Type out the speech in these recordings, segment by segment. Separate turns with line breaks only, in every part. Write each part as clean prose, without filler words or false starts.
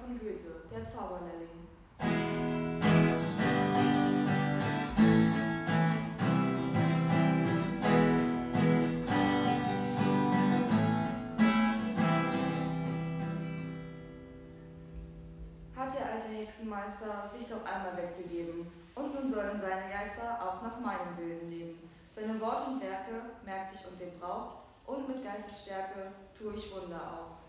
von Goethe, der Zauberlehrling. Hat der alte Hexenmeister sich doch einmal wegbegeben, und nun sollen seine Geister auch nach meinem Willen leben. Seine Worte und Werke merkt ich und den Brauch, und mit Geistesstärke tue ich Wunder auch.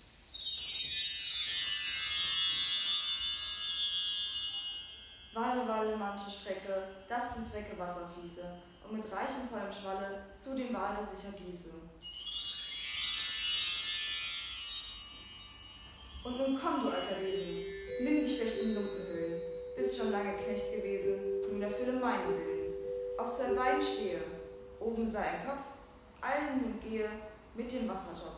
Walle, Walle, manche Strecke, das zum Zwecke Wasser fließe, und mit reichem vollem Schwalle zu dem Bade sicher gieße. Und nun komm, du alter Wesen, nimm die schlechten Lumpenhöhlen, bist schon lange Knecht gewesen, nun erfülle meinen Willen. Auf zwei Beinen stehe, oben sei ein Kopf, eile nun gehe mit dem Wassertopf.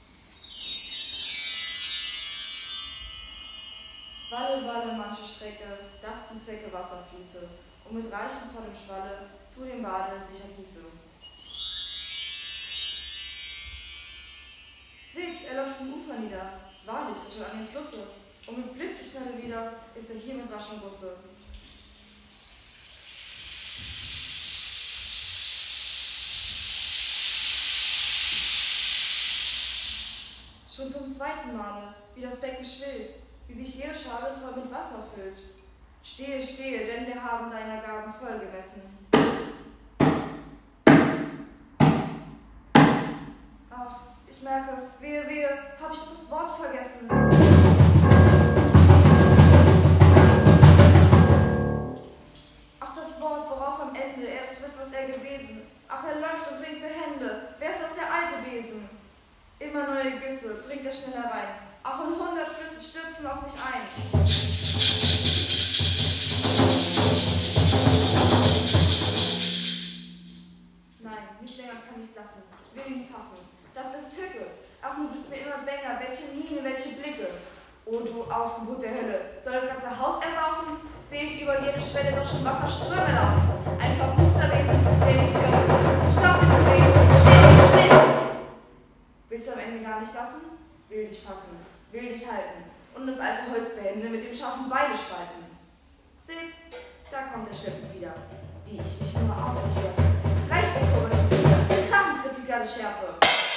Walle, Walle, manche Strecke, das zum Zwecke Wasser fließe, und mit reichem vollem Schwalle zu dem Bade sicher gieße. Seht, er läuft zum Ufer nieder, wahrlich ist schon an dem Flusse, und mit Blitzesschnelle wieder ist er hier mit raschem Gusse. Schon zum zweiten Male, wie das Becken schwillt, wie sich jede Schale voll mit Wasser füllt. Stehe, stehe, denn wir haben deiner Gaben voll gemessen. Ach, ich merke es, wehe, wehe, hab ich doch das Wort vergessen. Ach, das Wort, worauf am Ende erst wird, was er gewesen. Ach, er läuft und bringt Behände, wer ist doch der alte Wesen? Immer neue Güsse bringt er schnell herein. Ach, und 100 Flüsse stürzen auf mich ein. Nein, nicht länger kann ich's lassen. Will ihn fassen. Das ist Tücke. Ach, nun wird mir immer bänger. Welche Miene, welche Blicke. O du Ausgeburt der Hölle. Soll das ganze Haus ersaufen? Sehe ich über jede Schwelle noch schon Wasserströme laufen. Ein verruchter Wesen, der nicht hört. Stopp, den Wesen. Still. Willst du am Ende gar nicht lassen? Will dich fassen, will dich halten und das alte Holzbehände mit dem scharfen Beile spalten. Seht, da kommt der Schleppen wieder, wie ich mich nur auf dich werfe. Gleich wegkommen die Seele, krachend tritt die glatte Schärfe.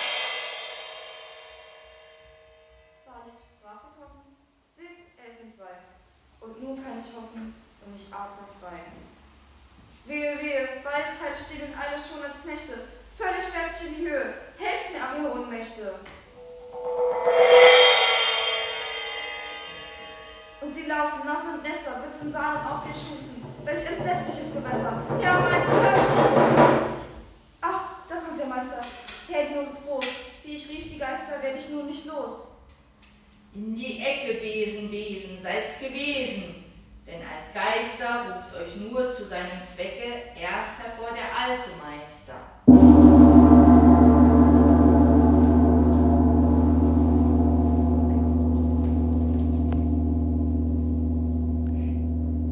Wahrlich, brav getroffen, seht, er ist in zwei. Und nun kann ich hoffen und ich atme frei. Wehe, wehe, beide Teile stehen in Eile schon als Knechte, völlig fertig in die Höhe. Helft mir, ach ihr hohen Mächte. Und sie laufen nass und nässer, bis im Saal und auf den Stufen. Welch entsetzliches Gewässer. Ja, Meister, hör mich rufen. Ach, da kommt der Meister. Herr, die Not ist groß. Die ich rief, die Geister, werd ich nun nicht los.
In die Ecke, Besen, Besen, seid's gewesen. Denn als Geister ruft euch nur zu seinem Zwecke erst hervor der alte Meister.